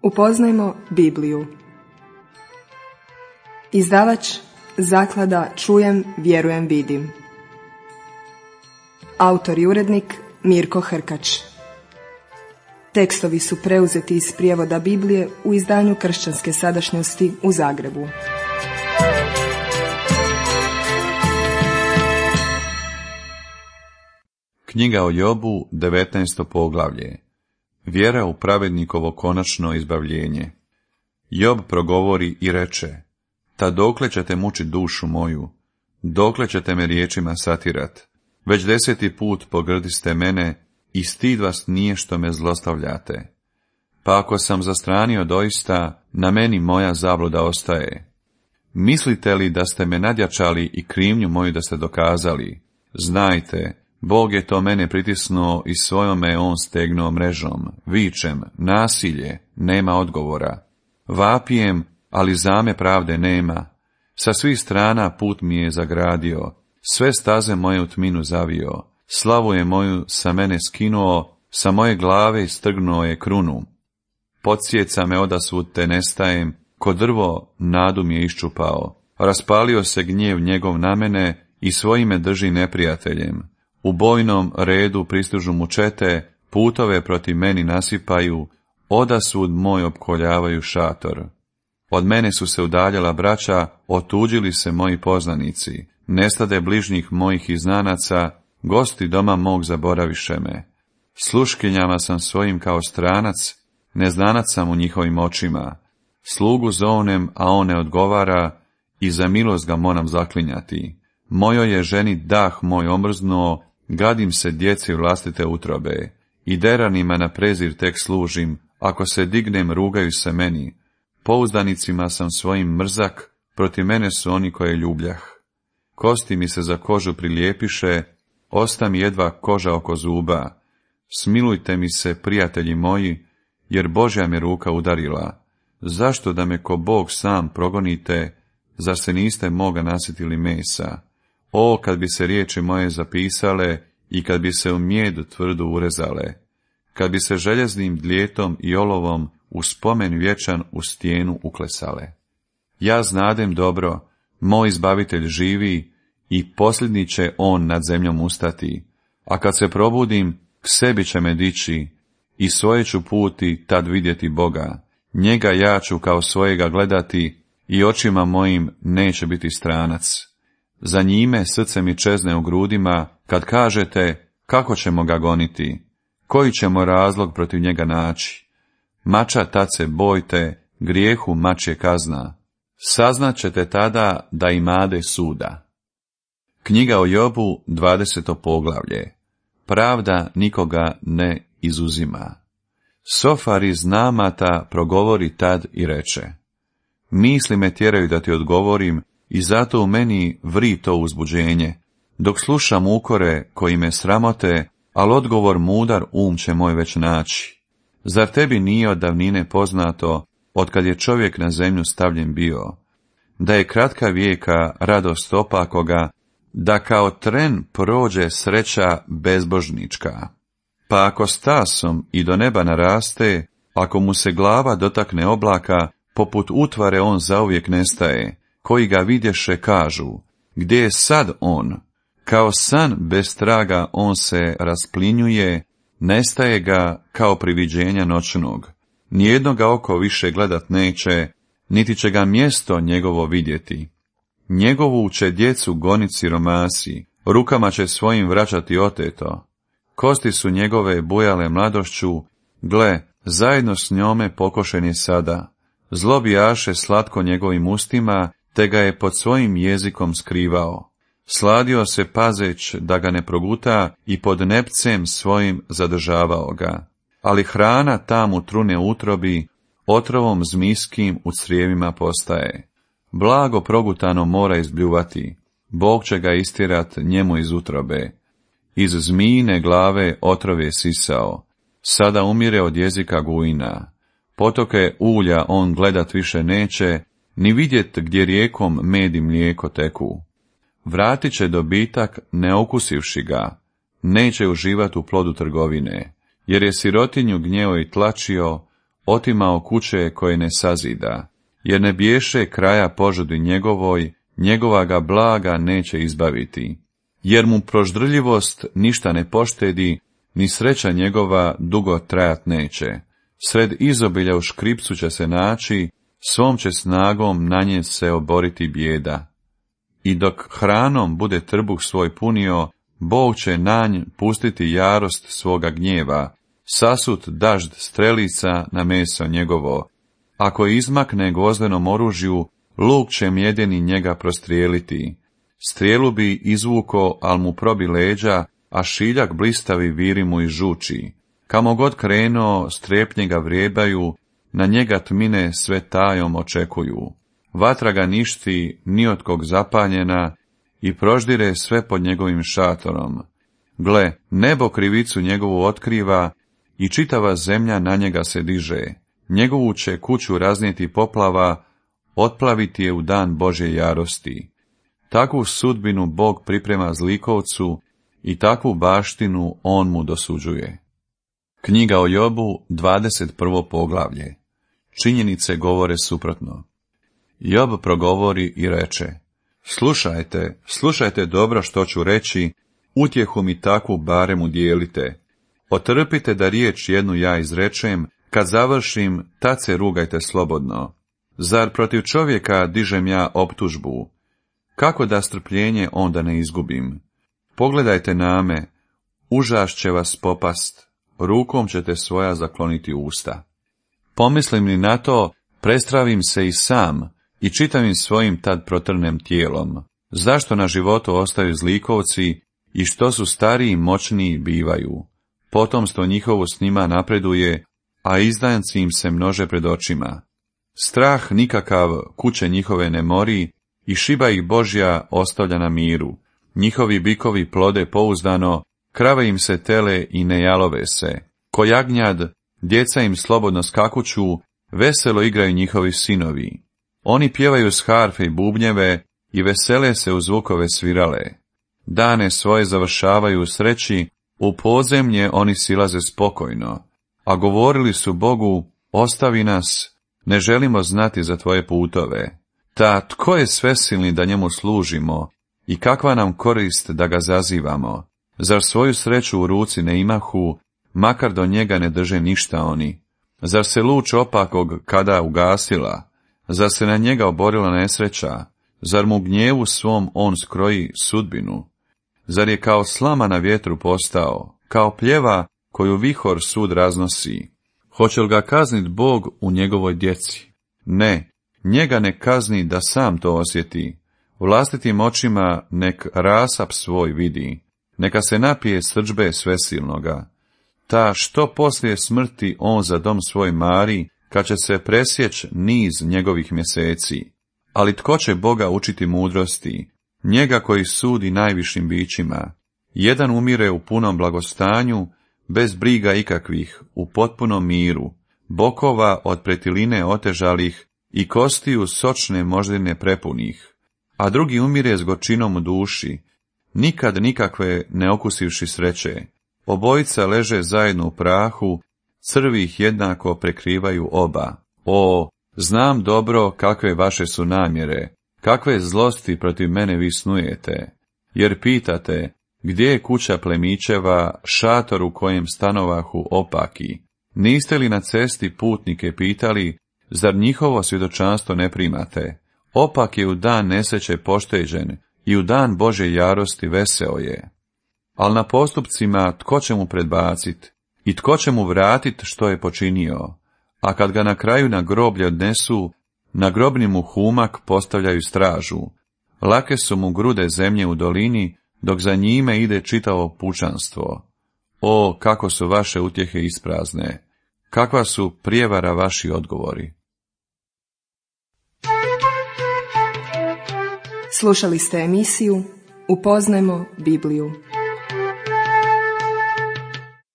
Upoznajmo Bibliju. Izdavač Zaklada Čujem, vjerujem, vidim. Autor i urednik Mirko Hrkač. Tekstovi su preuzeti iz prijevoda Biblije u izdanju Kršćanske sadašnjosti u Zagrebu. Knjiga o Jobu, 19. poglavlje. Vjera u pravednikovo konačno izbavljenje. Job progovori i reče: Ta dokle ćete mučit dušu moju? Dokle ćete me riječima satirat? Već 10. put pogrdiste mene i stid vas nije što me zlostavljate. Pa ako sam zastranio doista, na meni moja zabluda ostaje. Mislite li da ste me nadjačali i krivnju moju da ste dokazali? Znajte, Bog je to mene pritisnuo i svojome on stegnuo mrežom. Vičem, nasilje, nema odgovora. Vapijem, ali zame pravde nema. Sa svih strana put mi je zagradio, sve staze moje u tminu zavio. Slavu je moju sa mene skinuo, sa moje glave strgnuo je krunu. Podsjeca me odasvud te nestajem, ko drvo nadu mi je iščupao. Raspalio se gnjev njegov na mene i svojime drži neprijateljem. U bojnom redu pristižu mu čete, putove protiv meni nasipaju, odasvud moj opkoljavaju šator. Od mene su se udaljala braća, otuđili se moji poznanici, nestade bližnjih mojih iznanaca, gosti doma mog zaboraviše me. Sluškinjama sam svojim kao stranac, neznanac sam u njihovim očima. Slugu zovnem, a on ne odgovara, i za milost ga moram zaklinjati. Mojoj je ženi dah moj omrznuo, gadim se djeci vlastite utrobe, i deranima na prezir tek služim, ako se dignem rugaju se meni. Pouzdanicima sam svojim mrzak, protiv mene su oni koje ljubljah. Kosti mi se za kožu prilijepiše, osta mi jedva koža oko zuba. Smilujte mi se, prijatelji moji, jer Božja me ruka udarila. Zašto da me ko Bog sam progonite, zar se niste moga nasjetili mesa? O, kad bi se riječi moje zapisale i kad bi se u mjedu tvrdu urezale, kad bi se željeznim dljetom i olovom u spomen vječan u stijenu uklesale. Ja znadem dobro, moj izbavitelj živi i posljednji će on nad zemljom ustati, a kad se probudim, k sebi će me dići i svoje ću puti tad vidjeti Boga. Njega ja ću kao svojega gledati i očima mojim neće biti stranac. Za njime srce mi čezne u grudima, kad kažete, kako ćemo ga goniti, koji ćemo razlog protiv njega naći. Mača tad se bojte, grijehu mačje kazna. Saznat ćete tada da imade suda. Knjiga o Jobu, 20. poglavlje. Pravda nikoga ne izuzima. Sofar iz Namata progovori tad i reče: Misli me tjeraju da ti odgovorim, i zato u meni vri to uzbuđenje, dok slušam ukore koji me sramote, al odgovor mudar će moj već naći. Zar tebi nije od davnine poznato, otkad je čovjek na zemlju stavljen bio, da je kratka vijeka radost opakoga, da kao tren prođe sreća bezbožnička? Pa ako stasom i do neba naraste, ako mu se glava dotakne oblaka, poput utvare on zauvijek nestaje. Koji ga vidješe kažu, gdje je sad on? Kao san bez traga on se rasplinjuje, nestaje ga kao priviđenja noćnog. Nijedno ga oko više gledat neće, niti će ga mjesto njegovo vidjeti. Njegovu će djecu gonit siromasi, rukama će svojim vraćati oteto. Kosti su njegove bujale mladošću, gle, zajedno s njome pokošen je sada. Zlo bijaše slatko njegovim ustima, te ga je pod svojim jezikom skrivao. Sladio se pazeć da ga ne proguta i pod nepcem svojim zadržavao ga. Ali hrana tam u trune utrobi, otrovom zmijskim u crijevima postaje. Blago progutano mora izbljuvati, Bog će ga istjerat njemu iz utrobe. Iz zmijine glave otrov je sisao, sada umire od jezika gujina. Potoke ulja on gledat više neće, ni vidjet gdje rijekom med i mlijeko teku. Vratit će dobitak ne okusivši ga, neće uživat u plodu trgovine, jer je sirotinju gnjeo i tlačio, otimao kuće koje ne sazida, jer ne biješe kraja požudi njegovoj, njegova ga blaga neće izbaviti. Jer mu proždrljivost ništa ne poštedi, ni sreća njegova dugo trajat neće. Sred izobilja u škripcu će se naći, svom će snagom na nje se oboriti bijeda. I dok hranom bude trbuh svoj punio, Bog će na nj pustiti jarost svoga gnjeva, sasut dažd strelica na meso njegovo. Ako izmakne gvozdenom oružju, luk će mjedeni njega prostrijeliti. Strijelu bi izvuko, al mu probi leđa, a šiljak blistavi viri mu izžuči. Kamo god krenuo, strepnje ga vrijebaju, na njega tmine sve tajom očekuju. Vatra ga ništi, ni od kog zapaljena, i proždire sve pod njegovim šatorom. Gle, nebo krivicu njegovu otkriva, i čitava zemlja na njega se diže. Njegovu će kuću raznijeti poplava, otplaviti je u dan Božje jarosti. Takvu sudbinu Bog priprema zlikovcu i takvu baštinu on mu dosuđuje. Knjiga o Jobu, 21. poglavlje. Činjenice govore suprotno. Job progovori i reče: Slušajte dobro što ću reći, utjehu mi takvu barem udjelite. Otrpite da riječ jednu ja izrečem, kad završim, tad se rugajte slobodno. Zar protiv čovjeka dižem ja optužbu? Kako da strpljenje onda ne izgubim? Pogledajte na me, užas će vas popast, rukom ćete svoja zakloniti usta. Pomislim li na to, prestravim se i sam, i čitavim svojim tad protrnem tijelom. Zašto na životu ostaju zlikovci i što su stariji i moćniji bivaju? Potomstvo njihovo s njima napreduje, a izdajanci im se množe pred očima. Strah nikakav kuće njihove ne mori i šiba ih Božja ostavlja na miru. Njihovi bikovi plode pouzdano, krave im se tele i ne jalove se. Ko jagnjad, djeca im slobodno skakuću, veselo igraju njihovi sinovi. Oni pjevaju s harfe i bubnjeve i vesele se u zvukove svirale. Dane svoje završavaju u sreći, u podzemlje oni silaze spokojno, a govorili su Bogu: ostavi nas, ne želimo znati za tvoje putove. Ta tko je svesilni da njemu služimo i kakva nam korist da ga zazivamo? Zar svoju sreću u ruci ne imahu, makar do njega ne drže ništa oni? Zar se luč opakog kada ugasila? Zar se na njega oborila nesreća? Zar mu gnjevu svom on skroji sudbinu? Zar je kao slama na vjetru postao, kao pljeva koju vihor sud raznosi? Hoće li ga kaznit Bog u njegovoj djeci? Ne, njega ne kazni da sam to osjeti. Vlastitim očima nek rasap svoj vidi, neka se napije srdžbe svesilnoga. Ta što poslije smrti on za dom svoj mari, kad će se presjeć niz njegovih mjeseci. Ali tko će Boga učiti mudrosti? Njega koji sudi najvišim bićima. Jedan umire u punom blagostanju, bez briga ikakvih, u potpunom miru, bokova od pretiline otežalih i kostiju sočne moždine prepunih. A drugi umire s gorčinom u duši, nikad nikakve ne okusivši sreće. Obojica leže zajedno u prahu, crvi ih jednako prekrivaju oba. O, znam dobro kakve vaše su namjere, kakve zlosti protiv mene vi snujete, jer pitate, gdje je kuća plemićeva, šator u kojem stanovahu opaki? Niste li na cesti putnike pitali, zar njihovo svjedočanstvo ne primate? Opak je u dan nesreće pošteđen i u dan Božje jarosti veseo je. Al na postupcima tko će mu predbacit i tko će mu vratit što je počinio? A kad ga na kraju na groblje odnesu, na grobni mu humak postavljaju stražu. Lake su mu grude zemlje u dolini, dok za njime ide čitavo pučanstvo. O, kako su vaše utjehe isprazne, kakva su prijevara vaši odgovori. Slušali ste emisiju Upoznajmo Bibliju.